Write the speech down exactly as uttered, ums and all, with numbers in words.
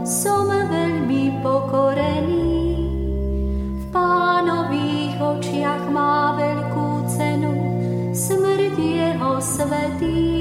som veľmi pokorený. V Pánových očiach má veľkú cenu smrť jeho svätých.